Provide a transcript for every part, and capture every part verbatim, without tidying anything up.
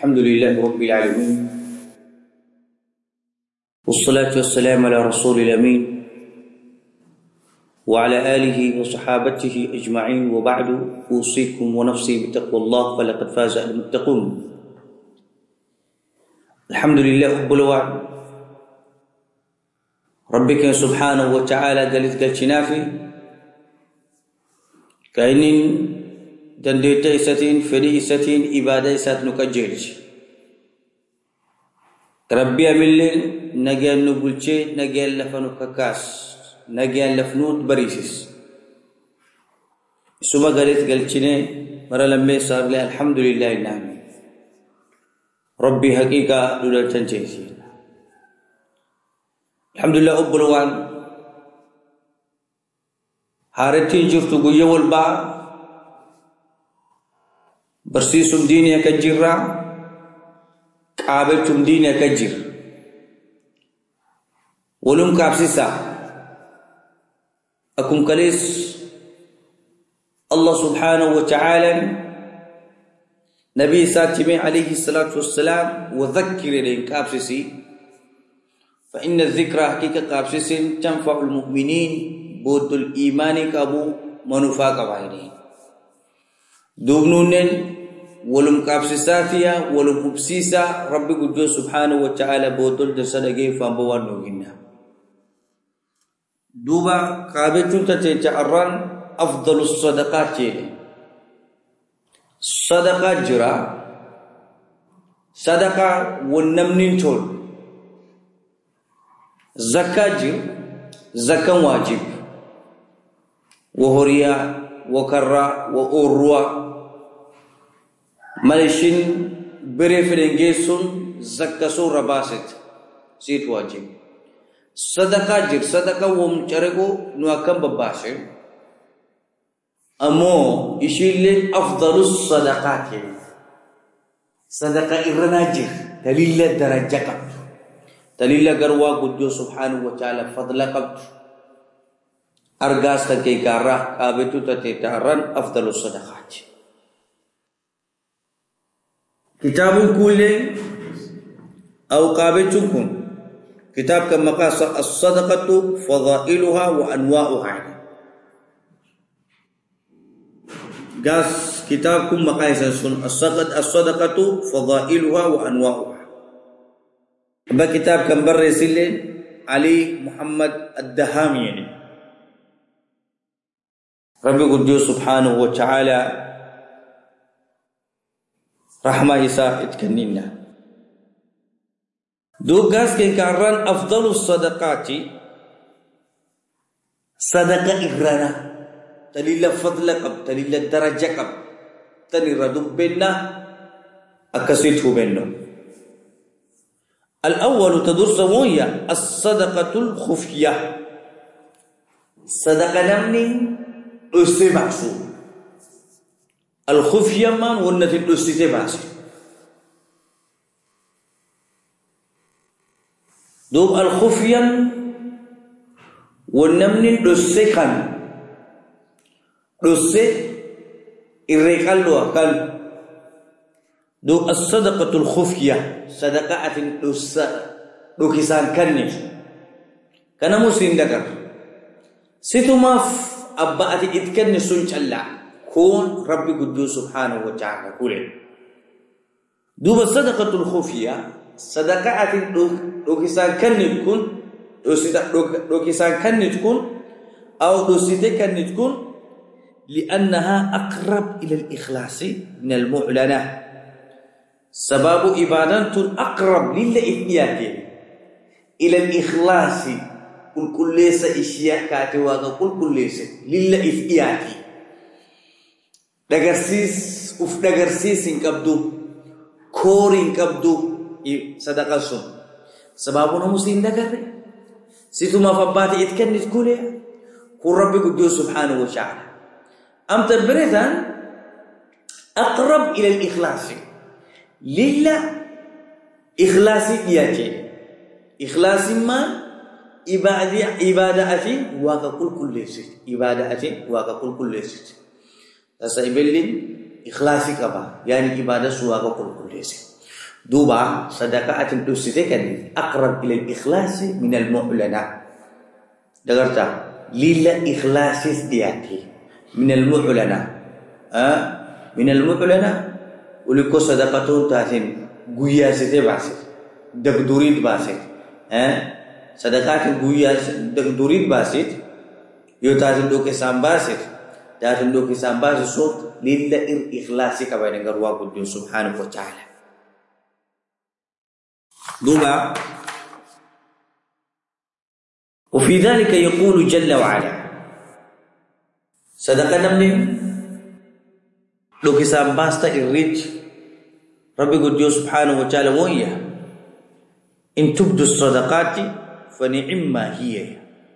الحمد لله رب العالمين، والصلاة والسلام على رسول الأمين وعلى آله وصحابته أجمعين، وبعد أوصيكم ونفسي بتقوى الله فلقد فاز المتقون. الحمد لله رب العالمين، ربك سبحانه وتعالى قالت قالتنا في كأنين دنديت إساتين فري إساتين إبادة إسات نكجيرش ربي أملين نجال نبولشي نجال لفنو ككاس نجال لفنوت بريسس سوما قالت قالتنا مرة لما صار لي الحمد لله نعم ربي حقيقة دولة تنجيسي الحمد لله رب العالمين. هارتين جفتو قوية والبا برسيسم ديني كجرة قابلتم ديني كجر ولم كابسيسا أكم كليس الله سبحانه وتعالى نبي ساتمي عليه الصلاة والسلام وذكر لين كابسيسي فإن الذكرى حقيقة قابسيس تنفع المؤمنين بود الإيمان كابو منفاق بعينين دوبنونن ولم كابسيساتيا ولم أبسيسا ربي قدو سبحانه وتعالى بود الدسدقي فانبوان نوغينا دوبا قابلتون تتعران أفضل الصدقات صدقات جرا صدقة والنمنين تول زكاة جر زكاة واجب وهريا وكرا وأوروا مالشين بريفرنجيسون زكاة سو رباست سيت واجب صدقة جر صدقة ومشاركو نواكم بباشر أمو يشيل أفضل الصدقات صدقة إرنا جر دليل درجة قبل دليل قروا قدو سبحانه وتعالى فضل قبل أرغاس تكي كارا قابتو تتتارن أفضل الصدقات. كتاب كل أو قابتكم كتاب كما قال الصدقة فضائلها وأنواعها قاس كتابكم مقايسة الصدقة فضائلها وأنواعها. أبا كتاب كم برسل علي محمد الدهامي يعني. ربي قدوس سبحانه وتعالى رحمة إساء اتكنينا دو قاس كي كاران أفضل الصدقات صدقة إغرانا تليل فضل قب تليل درجة قب تليل ردب بينا أكسيته بينا. الأول تدرس وهي الصدقة الخفية صدقة نمني أستبعسو الخفية من ونتي أستبعسو دوب الخفية ونمني أستكان أست إرقالو أكال دو الصدقة الخفية صدقة دوكيسان كنف كان مسلم دكر ستو ماف أبأتي إتكن سنج الله كون ربي قدو سبحانه وتعالى كله دو الصدقة الخفية صدقة دوكيسان كنف كون دوكيسان كنف كون أو دوسيتي كنف كون لأنها أقرب إلى الإخلاص من المعلنة سبب إبادة أقرب للإثنيات إلى الإخلاص كل كل ليس إشياء كاتوانا كل كل ليس للإثنيات دعسيس أف دعسيس إنكبدو كور إنكبدو صدقة سون سببنا مسلم دعره سيتو ما فبات إتكن نتقوله كل ربي قدوس سبحانه وتعالى أم تبرزان أقرب إلى الإخلاص لله إخلاصي ياتي إخلاصي ما إبادة إبادة واقع كل كل شيء إبادة واقع كل كل شيء تسا إبلين إخلاصي كبا يعني إبادة واقع كل كل شيء دوبا صدقات دوسيتك أقرب إلى الإخلاص من المعلنة دغرتا لله إخلاص دياتي من المعلنة أه؟ من المعلنة ولكو صدقاتون تاتين قياسة باسي دقدوريد باسي أه؟ صدقات قياسة دقدوريد باسي يو تاتين دوكي سامباسي تاتين دوكي سامباسي صوت لله إخلاصي كبيرين غروا قدو سبحانه وتعالى دوبا وفي ذلك يقول جل وعلا صدقة نمني لو كسام باستا الريج ربي قد سبحانه وتعالى ويا إن تبدو الصدقات فنعما هي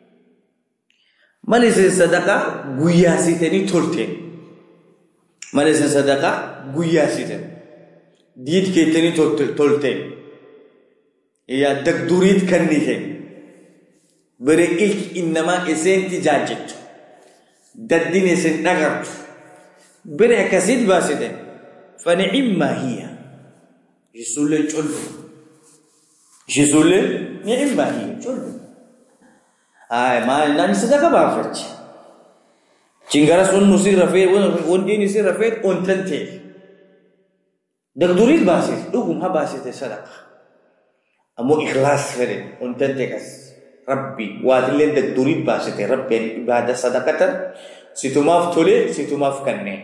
ما ليس صدقة قياسيتني تولتين ما ليس صدقة قياسيتني ديد كيتني تولتين يا دكدوريد كنيتين بريك إنما إسنت جاجت ددين إسنت نغرت بريك كسيد باسده فنعم ما هي يسول الجل يسول نعم ما هي جل آه ما نانسي ده كبافرج جنگارا سون نسي رفيد ون دين نسي رفيد ون تنتي دكدوريد باسد دوغم ها باسده صدقة أمو إخلاص فرد ون تنتي كس ربي وادلين دكدوريد باسده ربي عبادة صدقة ستماف تولي ستماف كنه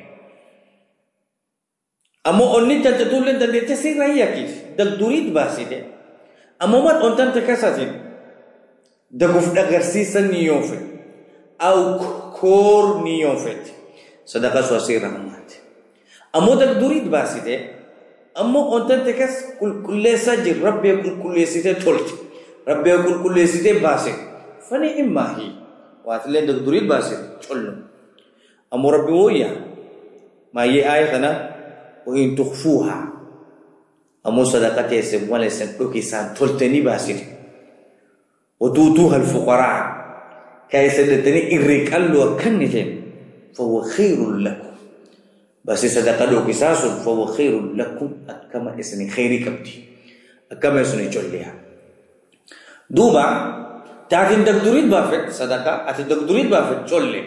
أمو أني تنتي تولين تنتي تسير رأيك كيف دكدوريد باسده أمو مات ون تنتي كساتين دغوف دغرسيسا نيوفت أو كور نيوفت صدقة سواسير رحمات أمو دكدوريد باسده أمو أنت تكس كل كل سجل ربي يقول كل سيد تولت ربي يقول كل سيد باسد فني إما هي واتلين دكتوريد باسد تقول أمو ربي ويا ما هي آية خنا وإن تخفوها أمو صدقة يسمى ولا يسمى كيسان تولتني باسد وتوتوها الفقراء كيسدتني إريكال وكنتين فهو خير لكم بس صدقة لو قصاص فهو خير لكم أكما اسمي خيري كبدي أكما اسمي جوليها دوبا تاكين دكتوريد بافت صدقة أتي دكتوريد بافت جولي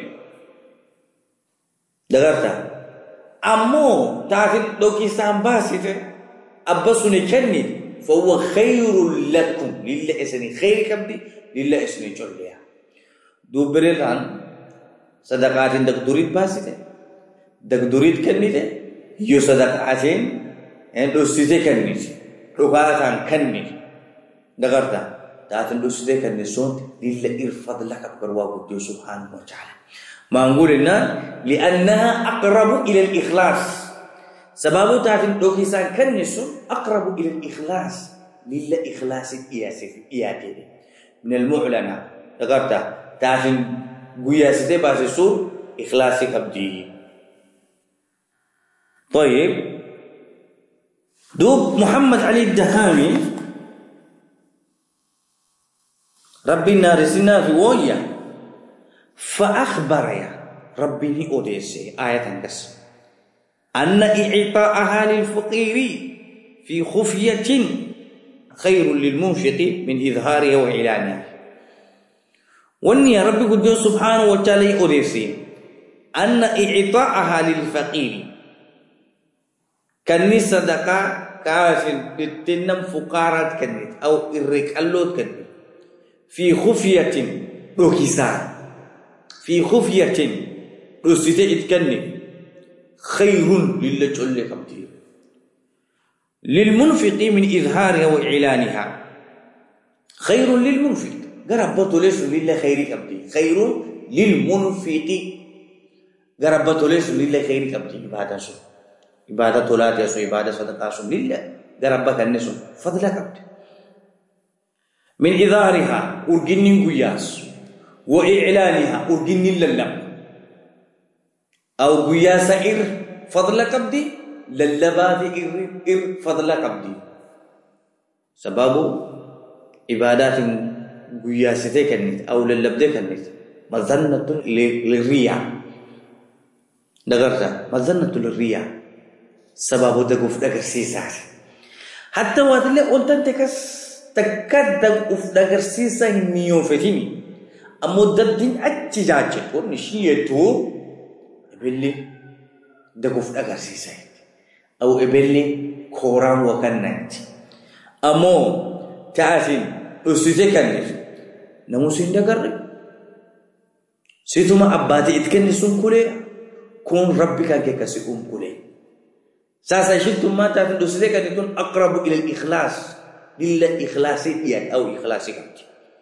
دغرتا أمو تاكين لو قصام باسيت أبسوني كني فهو خير لكم لله اسمي خيري كبدي لله اسمي جوليها دوبريلان صدقات دكتوريد باسيت دكتوريد كنيته يو صدقاتين ان دوسيته كنيته رغاتان كنيته دغرتا تاتن دوسيته كنيسون لله ارفض لك بروا قد سبحانه وتعالى ما نقولنا لانها اقرب الى الاخلاص سبب تاتن دوكيسان كنيسون اقرب الى الاخلاص لله اخلاص قياسي قيادي من المعلنه دغرتا تاتن قياسته باسسو اخلاصي قبدي طيب دوب محمد علي الدهامي ربي نارسنا في ويا فأخبر يا ربي ني أوديسي آية تنقص أن إعطاءها للفقير في خفية خير للمنفق من إظهارها وإعلانها وأن يا ربي قد سبحانه وتعالى أوديسي أن إعطاءها للفقير كني صدقة كافن بتنم فقارات كنيت أو الركالوت كنيت في خفية روكيسان في خفية روسيتة كنيت خير لله جل كمتير للمنفق من إظهارها وإعلانها خير للمنفق قربته ليش لله خير كمتير خير للمنفق قربته ليش لله خير كمتير بعد شو عبادة طلات يسو عبادة صدقاء سم لله دربك النسو فضلك عبد من إظهارها أرجن قياس وإعلانها أرجن للم أو قياس إر فضلك عبدي للباد إر إر فضلك عبدي سبب عبادات قياستك النت أو للبدك النت مظنة للرياء دغرت مظنة للرياء سبب دغوف دغسيسات حتى واتلي قلت أنت كس تكدم أفدقر سيسا هنيو فتيني أمو دبدين أتجاجت ونشيتو إبلي دقو أفدقر سيسا أو إبلي كوران وكننت أمو تعافين أستيزي كنف نمو سندقر سيتما أباتي إتكني سن كولي كون ربك كيكسي أم كولي ساسا شلتم ما تعافين أستيزي كنتون أقرب إلى الإخلاص لله إخلاصي أو إخلاصي كنت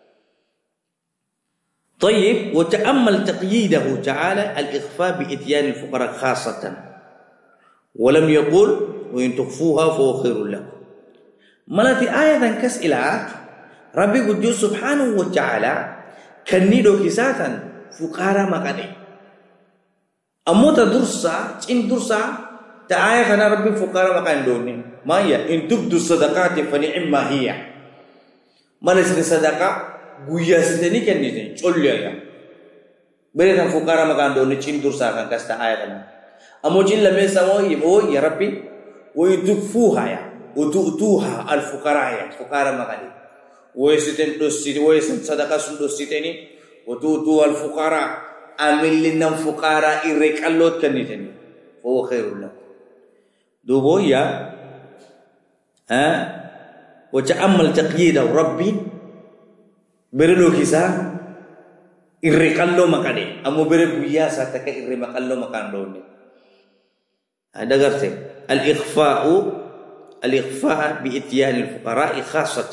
طيب وتأمل تقييده تعالى الإخفاء بإتيان الفقراء خاصة ولم يقول وإن تخفوها فهو خير لكم ملاتي آية كسئلات ربي قد سبحانه وتعالى كنيدو كساتا فقراء مقادي أمو تدرسا إن درسا تآية فانا ربي فقراء مقادي دوني ما هي إن تبدو الصدقات فنعم هي ملسل الصدقة قويا ستني كنيتين چوليا بريتان فقراء مقادي دوني إن درسا كان كستا آية فانا أمو جن لم يسموه يا ربي ويتكفوها يا وتؤتوها الفقراء يا فقراء مقادي ويستن دوسيت ويستن صدقة سندوسيتني وتؤتوا الفقراء أمل لنا فقراء إريك اللوت كنيتني فهو خير لكم دوبو يا ها وتأمل تقييده ربي برلو كيسا إريك اللو مقادي أمو برلو ياسا تك إريك اللو مقادوني هذا قرته الإخفاء الإخفاء بإتيان الفقراء خاصة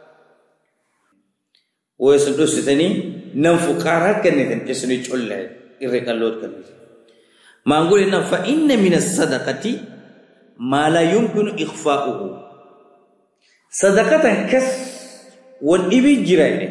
ويسندوس ثاني نم فقراء كنيتن كسني تقول إريك اللوت كنيتن ما نقول إن فإن من الصدقة ما لا يمكن إخفاؤه صدقة كس والإبي جيرانه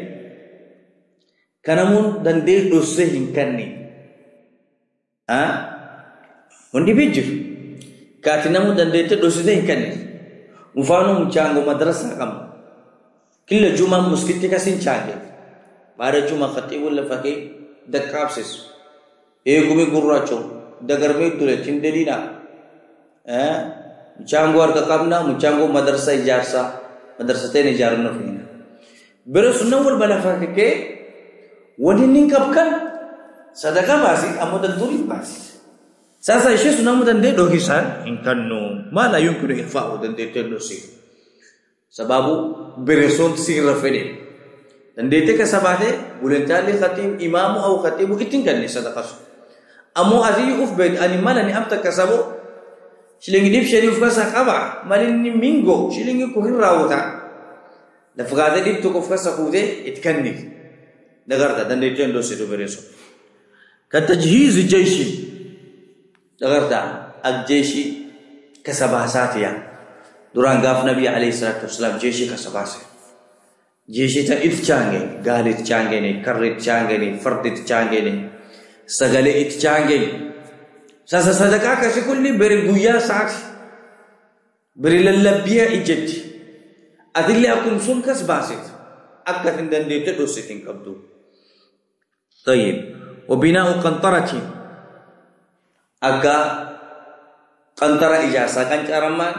كنامون دندل دوسهين كني ها وندي جير كاتنامون دندل دوسهين كني مفانو مچانgo madrasah kam kila juma muskiti kasin change bara juma khatib wala fakir dakapsis e gumi gurracho dagarme dure tindelina eh muchango arka kamna muchango madrasah ijarsa madrasate ne jarno fina bero sunna wal bala fakike wani ninkapkan sadaka basi amodan duri basi sasa ishe sunna mudan de dohisan inkanno mala yumkinu ifa'u dan de tendosi sababu bereson sirra fede dan de te kasabate bulentali khatib imamu au khatibu itinkan ni sadaqah amu azi uf bed animala ni amta kasabo shilingi dip sharif kasa qaba malin ni mingo shilingi ko hirawata da fagade dip to ko fasa khude itkanni dagarda dan de tendosi do bereson ka tajhiz jayshi dagarda الجيشي كسباساتيا دوران غاف نبي عليه الصلاه والسلام جيشي كسباسه جيشي تا اتچانگه غالي اتچانگه ني كر اتچانگه ني فرد اتچانگه ني سغلي اتچانگه ساسا صدقه كسي كل برغويا ساك بريللبيا اجت ادلي اكم سن كسباسه اكثن دنديت دوسيتين كبدو طيب وبناء قنطره اغا قنطره اجازه كان چرمان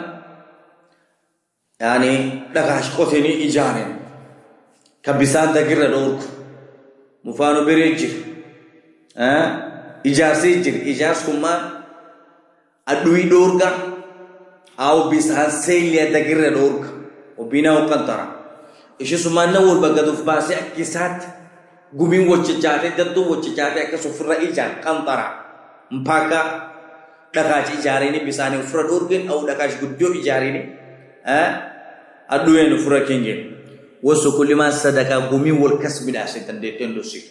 يعني دغاش قوتني اجانه كبسان دغير دورك مفانو بريج ها اجازه جير اجاز كما ادوي دورغا او بيسان سيليا دغير دورك وبناء قنطره ايش سمعنا ول بغدو فاسي كيسات غومين وچچاته ددو وچچاته كسفر اجان قنطره مپاكا دغاج اجاره ني بيساني فرد اورغن او دغاج غدو اجاره ني ها ادوين فركينجي وسو كل ما صدقه غومي والكسب داسن ديتن دوسي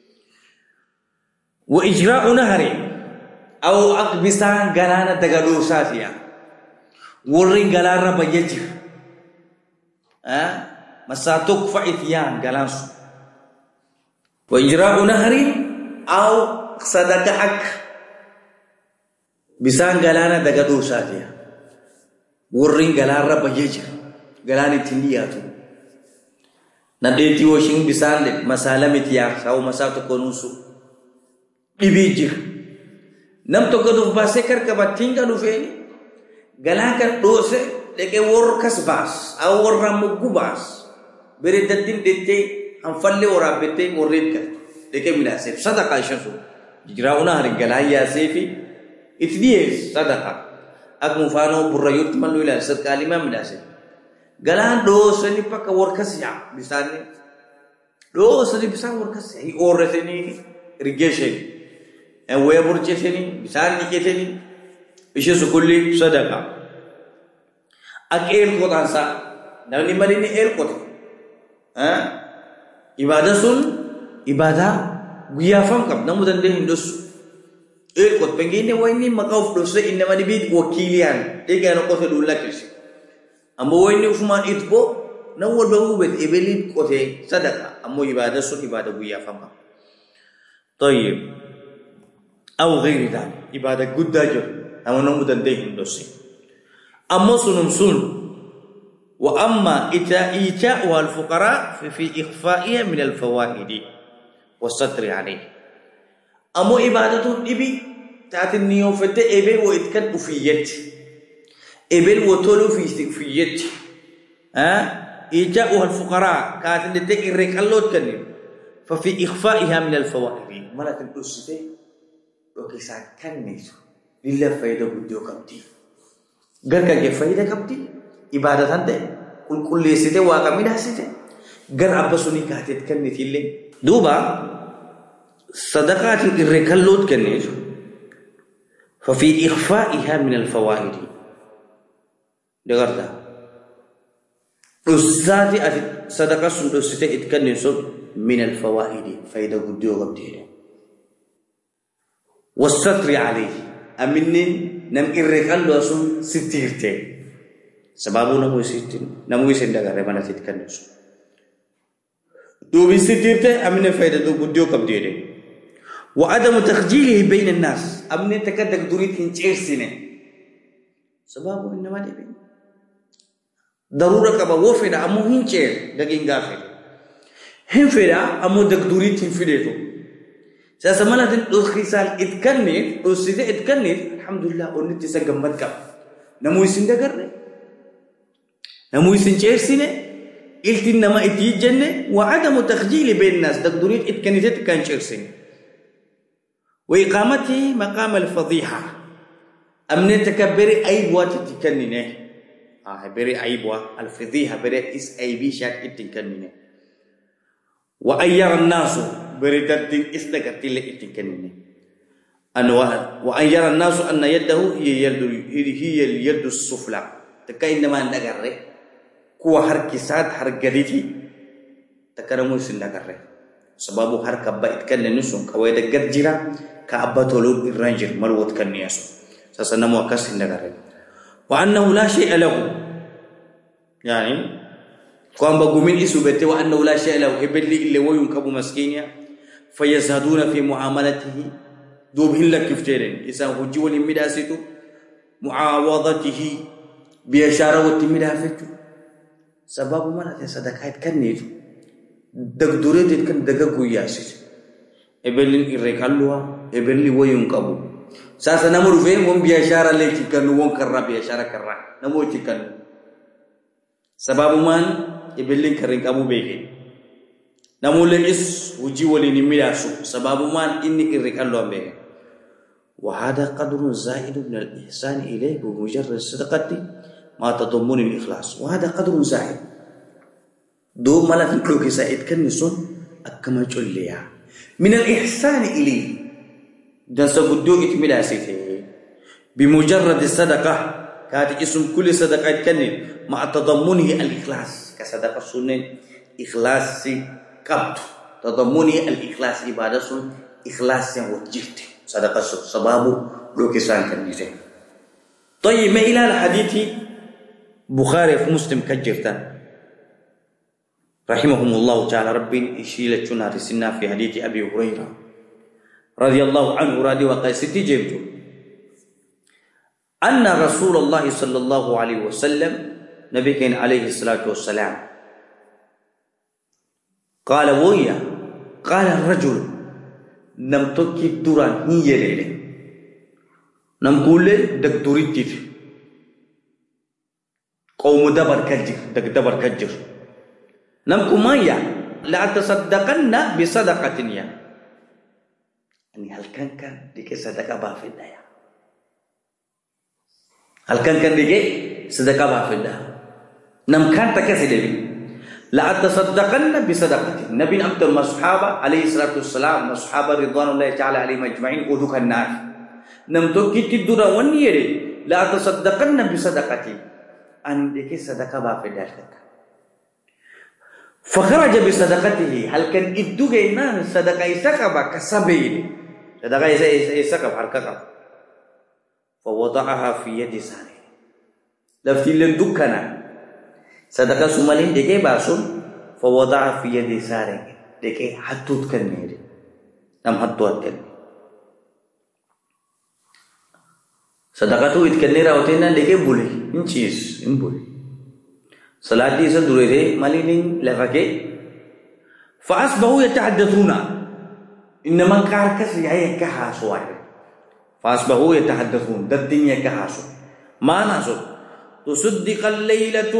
واجراء نهر او اقبسان غلانا دغدو سافيا ورين غلارا بيج ها مساتك فايتيان غلانس واجراء نهر او صدقه بسان غلانا دغدو سافيا ورين غلارا بيج غلاني تندياتو nadeti washing bisande masalamit ya saw masato konusu ibijir nam to godu basekar ka batinga lu feni galaka dose لكن وركس باس أو ورمو باس بريد الدين دتي أنفلي ورابتي وريد كت لكن مناسب صدقة يشوفوا جراونا هرجلا يا سيفي إتديس صدقة أكمل فانو بريوت ملو إلى سر كلمة مناسب قالان دوس اللي بقى وركس يا بيساني دوس اللي بيسان وركس هي أورثني رجيشني أو ويبورجيشني بيساني كيتني بيشوف كل صدقة أكيل قطعا سا نبني ماليني إيل قطع ها إبادة سن إبادة غيافم كم نمودن ده هندوس إيل قطع بنجيني ويني مكاوف دوسة إنما نبيد وكيليان تيجي أنا قطع دولا كرسي أمو ويني وفمان إتبو نور بهو بيت إبلي قطع صدقة أمو إبادة سن إبادة غيافم كم طيب أو غير ذلك إبادة قدّا جو أمو نمودن ده هندوسي أما سنم سن وأما إيتاؤها الفقراء في إخفائها من الفوائد والستر عليه أما إبادة إبي تأتي النيوفة إبل وإتكن أفيت إبل وطولو في استكفيت ها إيتاؤها الفقراء كانت لديك الركالوت كنين ففي إخفائها من الفوائد مالا تنقصي وكيسان كان نيسو لله فايدة بديو كمتي gar ka ge faida kapti ibadatan te kul kulli site wa kamida site gar abbasuni katet kan nitille duba sadaqat irrekallot kanne fa fi ikhfa'iha min al fawaid dagarta usati at sadaqa sun site it kanne so min al fawaid faida guddiyo kapti wasatri alayhi aminin nam irrekallo sun sitirte sababu namu sitin namu isendaga remana sitkan su do sitirte amne fayda do guddiyo kam dede wa adam takhjilihi bayna an-nas amne takaddak durit hin chersine sababu inma de darura ka ba wo feda amu hin cher dagin gafe hin feda amu dak durit hin fideto sasa mana din do khisal itkanni do side itkanni alhamdulillah onniti sagammat kam namu isinda garre namu isin chersine iltin nama iti jenne wa adam takhjil bain nas taqdurit itkanite kan chersine wa iqamati maqam al fadhiha amne takabbari aibwa tikanine ah bari aibwa al fadhiha bari is aibi shat itikanine wa ayyara an-nas bari tatti isdagatil itikanine أنواع وأن يرى الناس أن يده هي يد هي اليد السفلى تكاينما نغري كو حركسات حركديتي تكرمو سندغري سبب حركه بايت كن نسون كويد غرجيرا كابتولو الرانجر ملوت كنياسو سسنمو كاس سندغري وأنه لا شيء له يعني قام بغمين اسوبته وأنه لا شيء له هبلي اللي وينكب مسكينيا فيزهدون في معاملته دوبهن لك كفتيرين إذا هجي والمداسيتو معاوضته بيشارة والتمدافتو سبب ما نتي صدقات كنيتو دغدوريت كان دغغو ياسيت ابلين الركالوا ابلي وينقبو ساسا نمر فين وم بيشارة لك كانوا وم كرا بيشارة كرا نمو تكن سبب ما ابلين كرنقبو بيكي نمو لئس هجي والمداسو سبب ما إني الركالوا بيكي وهذا قدر زائد من الإحسان إليه بمجرد الصدقة ما تضمن الإخلاص وهذا قدر زائد دو ملك لوكي زائد كان نسون أكما جليا من الإحسان إليه جنس بدو إتملاسيته بمجرد الصدقة كانت اسم كل صدقة كان مع تضمنه الإخلاص كصدقة سنة إخلاص كبت تضمنه الإخلاص إبادة سن إخلاص وجهته صدقة سبابه لو كسان كان يجي طيب ما إلى الحديث بخاري في مسلم كجرتان رحمهم الله تعالى ربي إشيلة شنا رسنا في حديث أبي هريرة رضي الله عنه رضي وقيس تجيبته أن رسول الله صلى الله عليه وسلم نبي كان عليه الصلاة والسلام قال ويا قال الرجل نم توكي دوران هي ليلة نم كله دك دوريتير قوم دبر كجر دك دبر كجر نمكم مايا لا تصدقن بصدقة يا يعني هل كان كان ديك صدقة بافدا يا هل كان كان ديك صدقة بافدا نم كان تكسيدي لا تصدقن بصدقة النبي عبد المصحابة عليه الصلاة والسلام مصحابة رضوان الله تعالى عليهم أجمعين أدوك النار نم توكي تدورا ونيري لا تصدقن بصدقة عندك صدقة بافدا فخرج بصدقته هل كان إدوك إنان صدقة إساقبا كسبيل صدقة إساقبا حركة فوضعها في يد ساري لفتي لندوكنا صدقة سمالين ديكي باسون فوضعها في يد ساري ديكي حطوت كنيري نم حطوت كنيري صدقة تو إتكنيرا وتينا ديكي بولي إن چيز إن بولي صلاتي سدوري مالين لفكي فأصبحوا يتحدثون إنما كاركس يعي كحاسو فأصبحوا يتحدثون ده الدنيا كحاسو ما ناسو تصدق الليلة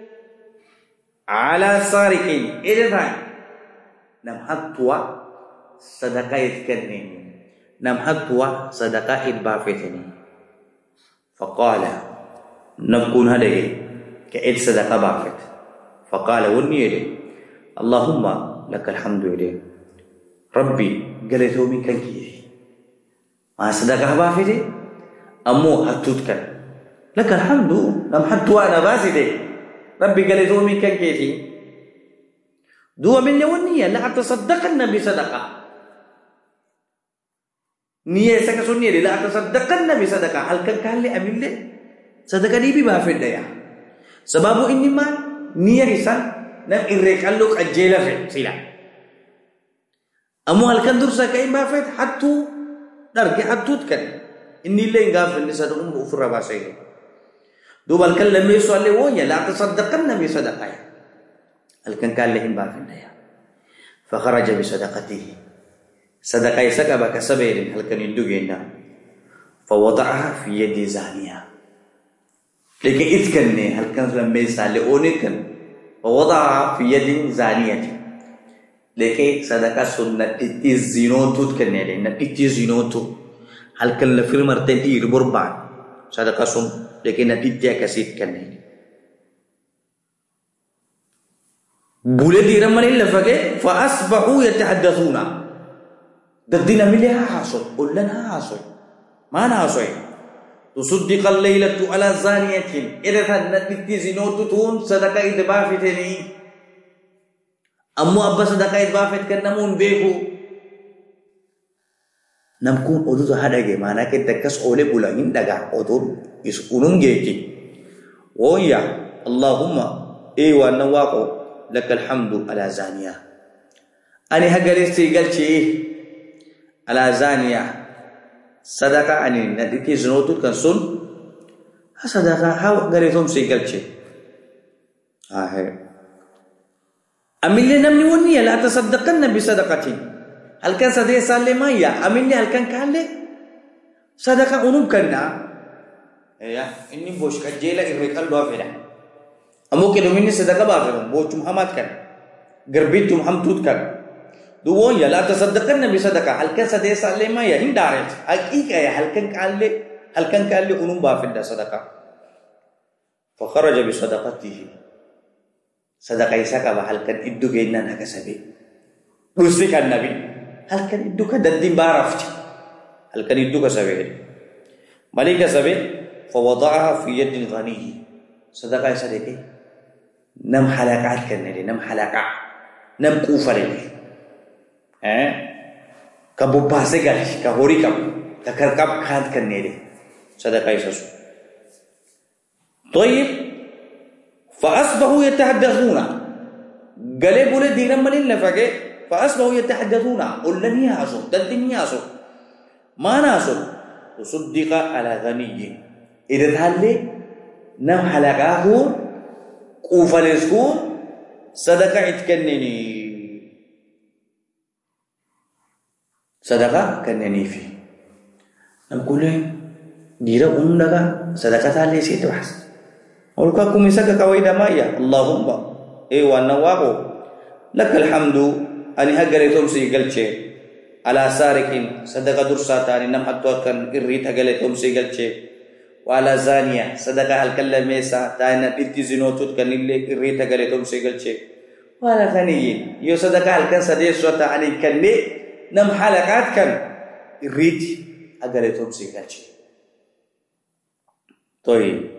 على سارقين إذن نمحطوا صدقاء يتكنين نمحطوا صدقاء يتبافتين فقال نبكون هذه كأيد صدقة بافت فقال ونيري اللهم لك الحمد لله ربي قالته من كان كيري ما صدقة بافت أمو حطوتك لك الحمد لم حطوا أنا باسد ربي قالته من كان كيري دوا من ونية لا أتصدقن بصدقة نية سكسون نيري لا أتصدقن بصدقة هل كان كان لي أمين لي صدقة دي بافت ديا سبب إنما نية إنسان نم إركالوك أجيلا في سيلا أمو هل كان درسا كأي ما فيت حتى درك حتى تكن إني اللي إنغافل لسادهم بأفر باسيه دو بل كان لم يسوال لويا لا تصدقن بصدقة هل كان كان لهم بافل ديا فخرج بصدقته صدقة سكبا كسبير هل كان يدوغينا فوضعها في يد زانية لكن إذكرني هل كان لما يسأل لأونيكن ووضعها في يد زانية لكن صدقة سنة الزينو تذكرني لأن الزينو هل كان لفيلم مرتين يربربان صدقة سن لكن نتيجة كسيت كني بولد يرمن إلا فجأة فأصبحوا يتحدثون ددنا ملها حاصل قلنا حاصل ما نحاصل تصدق الليلة على زانية إذا ثنت زينوت تون صدقة إتبافتني أمو أبا صدقة إتبافت كنمون بيهو نمكون أدو هذا جمانا كتكس أولي بولين دعا أدو يسكونون جيكي ويا اللهم إيوة نواقو لك الحمد على زانية أني هقالي سيقال شيء على زانية صدقة أني نديكي زنوتو كنسون صدقة هاو غريتهم سيقال شيء آه أمين نمني ونيا لا تصدقن بصدقة هل كان صدقة سالي مايا أمين هل كان كالي صدقة أنوم كنا يا إني بوش كجيلة إرقال دوافرة أمو كده مني صدقة بافرة بوش محمد كان غربيت محمد كان دوون يا لا تصدقن بصدقة هل كان صدقة سالي مايا إن دارت حقيقة يا هل كان كالي هل كان كالي أنوم بافرة صدقة فخرج بصدقته صدقة إساقة هل كان إدو جينا نكسبي بوسيك النبي هل كان إدو كددين بارفت هل كان إدو كسبي مالك كسبي فوضعها في يد الغني صدقة إساقة نم حلقات كنري نم حلقة نم كوفري ها كبو باسيغالش كهوري كم تكركب خان كنري صدقة إساقة طيب فأصبحوا يتحدثون قالوا بوله دينا مالين لفقه فأصبحوا يتحدثون قل لن ياسو تدين ياسو ما ناسو تصدق على غني إذا تهلي نم حلقاه كوفلسكون صدقة اتكنني صدقة كنني في نقول ديرا أمنا صدقة تهلي سيت بحث ولكم مسك كويدا مايا اللهم اي ونواقو لك الحمد اني هجرتهم سيغلچه على سارقين صدقه درساتاني نم حدوكن اريت هجلتهم سيغلچه وعلى زانيه صدقه الكلميسا تاينا تيزينوتوت كن اللي اريت هجلتهم سيغلچه ولا غني يو صدقه الكن سديسوتا اني كني نم حلقات كن اريت هجلتهم سيغلچه طيب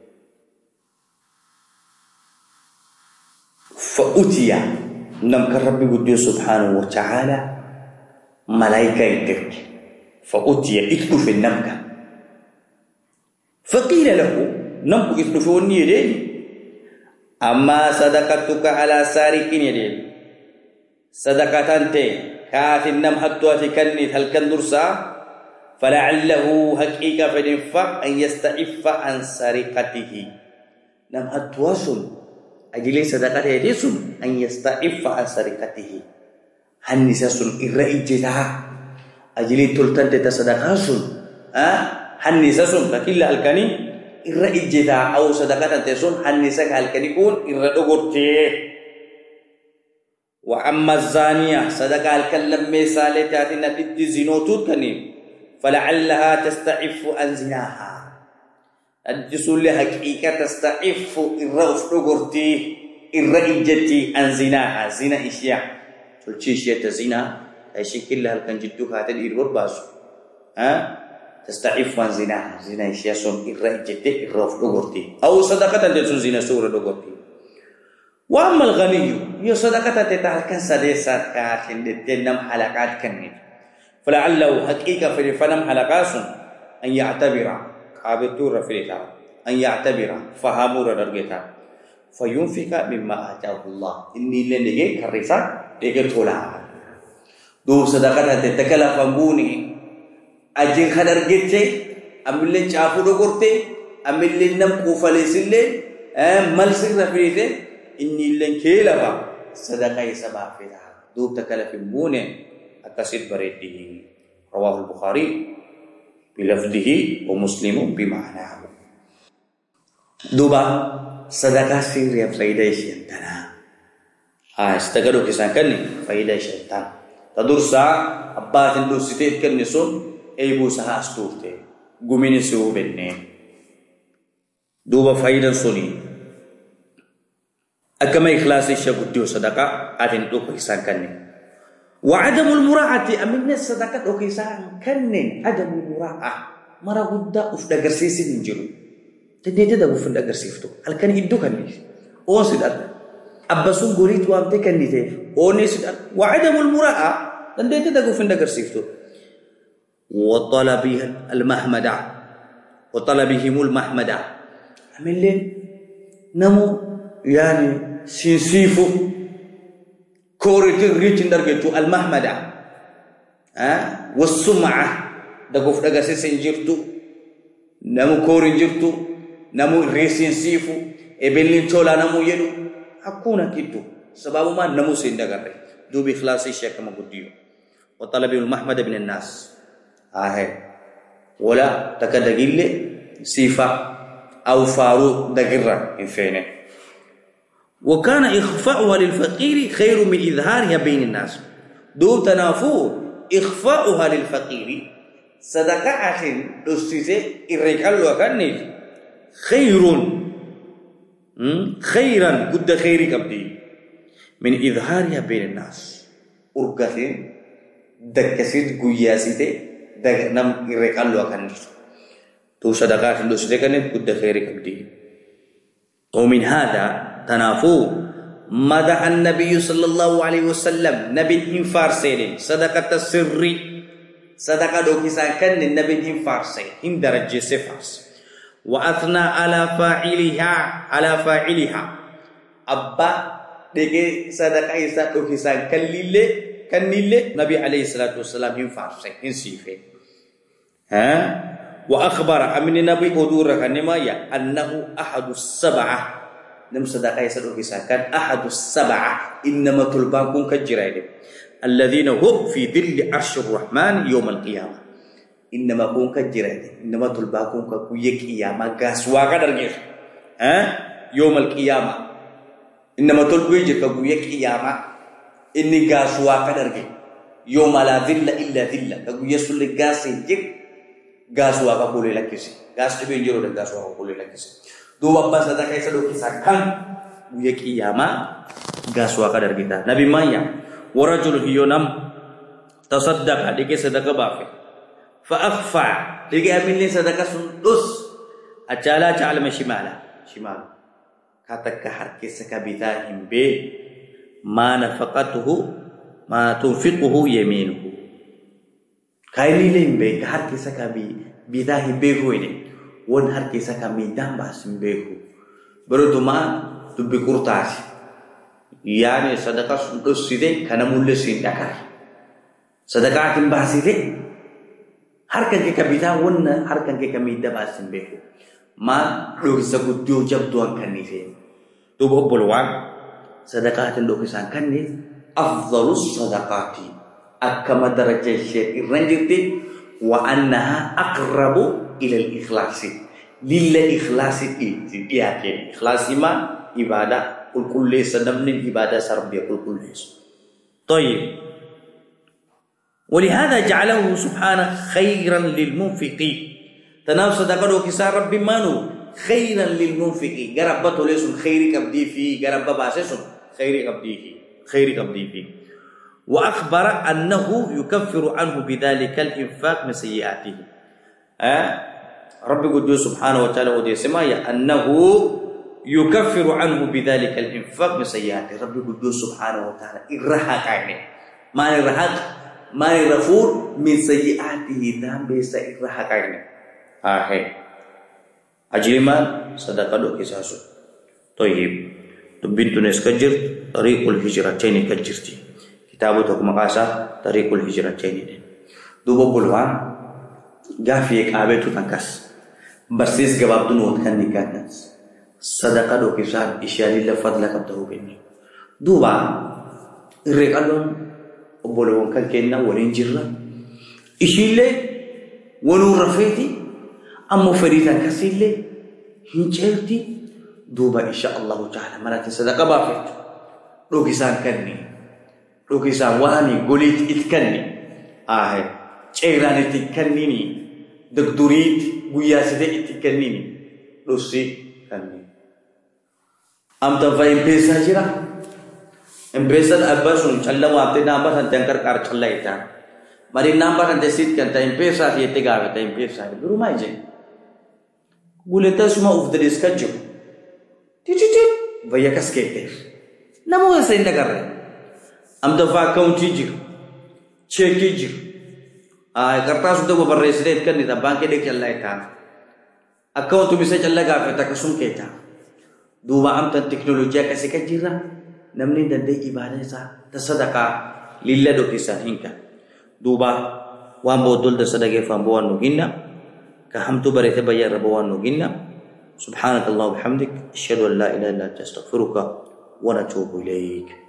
فأتي نمك ربي قد سبحانه وتعالى ملائكة يدرك فأتي اكتف النمك فقيل له نمك اكتف النيرين أما صدقتك على سارقين يدين صدقتان تي كافي النم حتواتي كنت هل كندرسا فلعله حقيقة فنفع أن يستعف عن سرقته نم حتواسل أجل صدقة يدسون أن يستعف عن سرقته هنساسون إرائجتها أجل تلتن تتصدقاسون هنساسون لكن الكني إرائجتها أو صدقة تسون هنساك الكني كون إرادوغورتي وأما الزانية صدقة الكلم مثالة تاتنا تتزينوتوت كني فلعلها تستعف عن زناها الجسول حقيقة تستعف الرأف رغرتي الرئيجتي عن زناها زنا إشياء تلتشيشية زنا أشي كلها الكن جدوها تدير باسو ها تستعف عن زناها زنا إشياء سن الرئيجتي الرأف رغرتي أو صدقة تنسون زنا سورة رغرتي وأما الغني يو صدقة تتعلقن سديسات كاتن تنم حلقات كنت فلعله حقيقة فنم حلقات أن يعتبر قابطور رفيقا أن يعتبر فهامور درجتا فينفق مما آتاه الله إني لنجي كرسا لكي تولا دو صدقات تتكلا فنبوني أجين خدر جيتي أملين شافو دقورتي أملين نم قوفالي سلي ملسك رفيقا إني لنكي لفا صدقائي سبا فيها دو تكلا فنبوني أكسد بريده رواه البخاري بلفظه ومسلم بمعناه دوبا صدقة سيريا فايدة شيطان ها استغرو كيسان كني فايدة شيطان تدرسا أبا تندو سيتيت كني سون أيبو سها استورته غوميني سو بني دوبا فايدة سوني أكما إخلاص الشغل صدقة أتندو كيسان كني وعدم المراعاة أمين الصدقات أوكيسان كنن عدم المراعاة مرا غدا أفدا غرسيسي نجرو تديت دا أفدا غرسيفتو هل كان يدو كنيش أو سيدات أبسون غوريت وامتي كنيته أو نسيدات وعدم المراعاة تديت دا أفدا غرسيفتو وطلبه المحمدة وطلبهم المحمدة أمين لين نمو يعني سيسيفو كوريتي ريتش درجتو المحمدة ها والسمعة دغوف دغاسي سنجرتو نمو كورين جرتو نمو ريسين سيفو ابلين تولا نمو يدو حكونا كيتو سبب ما نمو سندغاري دو بإخلاص الشيخ مغديو وطلب المحمد من الناس آه ولا تكدغيل صفة أو فارو دغرا انفينه وكان إخفاؤها للفقير خير من إظهارها بين الناس دو تنافور إخفاؤها للفقير صدقة عشان دوستيزه إرقال وكاني خير خيرا قد خير كبدي من إظهارها بين الناس أرقاتين دكسيد قياسيته دغنم إرقال وكاني تو صدقة عشان دوستيزه كاني قد خير كبدي ومن هذا تنافو مدح النبي صلى الله عليه وسلم نبي انفار سيرين صدقة السر صدقة دوكي ساكن النبي انفار سيرين ان درجة سفاس وأثنى على فاعلها على فاعلها أبا ديكي صدقة إسا دوكي ساكن لله كان لله نبي عليه الصلاة والسلام انفار سيرين سيفه ها وأخبر أمن النبي قدورك نمايا أنه أحد السبعة نم صدقة يسدو كساكن أحد السبعة إنما تلباكم كجرائد الذين هم في ظل عرش الرحمن يوم القيامة إنما كون كجرائد إنما تلباكم كويك إياما غاسوا كدرجة ها يوم القيامة إنما تلقي جك قوية قيامة إني قاسوا كدرك يوم لا ذل إلا ذل قوية سل قاس جك قاسوا كقول لك كسي قاس تبين جرو ده قاسوا كقول لك كسي دو بابا صدق كيسا دو كيسا كان قوية قيامة قاسوا كدرك ده نبي مايا ورجل يونم تصدق ديك صدقة بافي فأخفى ديك أمين لي صدقة سندس أجالا جعل مشمالا شمال كاتك حركة سكبتاهم به ما نفقته ما تنفقه يمينه كايني لين به كحركة سكبي بتاهم به وين ون حركة سكبي دام باسم به برضو ما تبي كرتاس يعني صدقة سندس سيده كنا مولسين دكار صدقة كم باسيده حركة كبتاه ون حركة كميدا باسم به ما لو يسقط ديو جاب دوان كني فيه تو بقولوان صدقات لو كسان كني أفضل الصدقات أكما درجة الشيء الرنجت وأنها أقرب إلى الإخلاص لله إخلاص إيه إخلاص ما إبادة كل كل سنمن إبادة سربية كل كل طيب ولهذا جعله سبحانه خيرا للمنفقين تناو صدقه كسار ربي مانو خيرا للمنفقين غربته ليسون خير كبدي في غرب باسسون خير كبدي في خير كبدي في واخبر انه يكفر عنه بذلك الانفاق من سيئاته ها ربي قد سبحانه وتعالى ودي سمايا انه يكفر عنه بذلك الانفاق من سيئاته ربي قد سبحانه وتعالى الرحق عينه ما الرحق ما يرفور من سيئاته ذنب سيئرحق عينه آه أجرمان صدقة دو كساسو طيب تبين تونس كجر طريق الهجرة تاني كجرتي كتابه تك مقاسا طريق الهجرة تاني دوبو بلوان غافيك آبتو تنكس برسيس جواب دنوت كان نكانس صدقة دو كسان إشاري لفضلك بتهو بني دوبا الرقالون بلوان كان كنا ولين جرة إشيلة ونور رفيتي أمو فريدا كسيلة هنجرتي دوبا إن شاء الله تعالى مرات صدقة بافت لو كسان كني لو كسان واني قوليت إتكني آه شيران إتكنيني دكتوريت قياسة إتكنيني لوسي كني أم تفا إمبيسا جرا إمبيسا أباسون شلا وابتي نامبر هنتنكر كار شلا إتان mari nampak nanti sit kan time pesa dia tiga time pesa di rumah aja buleta semua uf dari skaju titit vaya kaskete namu saya indah kerja am dafa account jir check jir ah kertas sudah beberapa resident kan di bank dek callai kan account tu bisa callai gak peta kasum kita dua am tan teknologi kasih kajira namni dan dek ibadah sa tasadaka lillah do kisan hingga دوبا وان بودل دسدغه فامبوان نوغينا كحمتو بريته بيا ربوان نوغينا سبحانك اللهم وبحمدك اشهد ان لا اله الا انت استغفرك ونتوب اليك